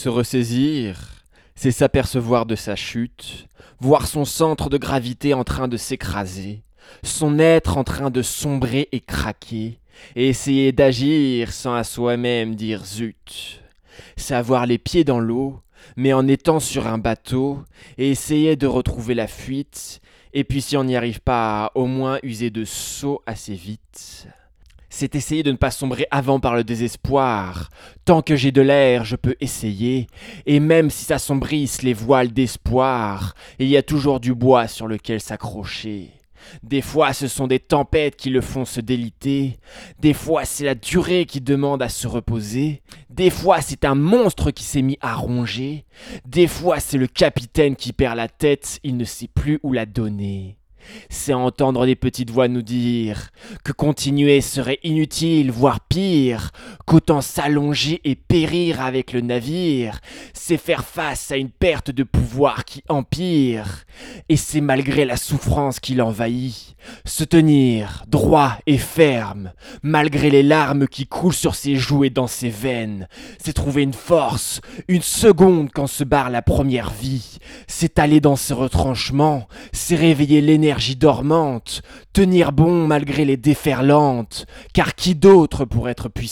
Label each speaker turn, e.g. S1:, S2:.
S1: Se ressaisir, c'est s'apercevoir de sa chute, voir son centre de gravité en train de s'écraser, son être en train de sombrer et craquer, et essayer d'agir sans à soi-même dire zut. C'est avoir les pieds dans l'eau, mais en étant sur un bateau, et essayer de retrouver la fuite, et puis si on n'y arrive pas, au moins user de seau assez vite. C'est essayer de ne pas sombrer avant par le désespoir. Tant que j'ai de l'air, je peux essayer. Et même si s'assombrissent les voiles d'espoir, il y a toujours du bois sur lequel s'accrocher. Des fois, ce sont des tempêtes qui le font se déliter. Des fois, c'est la durée qui demande à se reposer. Des fois, c'est un monstre qui s'est mis à ronger. Des fois, c'est le capitaine qui perd la tête, il ne sait plus où la donner. C'est entendre des petites voix nous dire que continuer serait inutile, voire pire, qu'autant s'allonger et périr avec le navire, c'est faire face à une perte de pouvoir qui empire, et c'est malgré la souffrance qui l'envahit, se tenir droit et ferme, malgré les larmes qui coulent sur ses joues et dans ses veines, c'est trouver une force, une seconde quand se barre la première vie, c'est aller dans ses retranchements, c'est réveiller l'énergie dormante, tenir bon malgré les déferlantes, car qui d'autre pour être puissant ?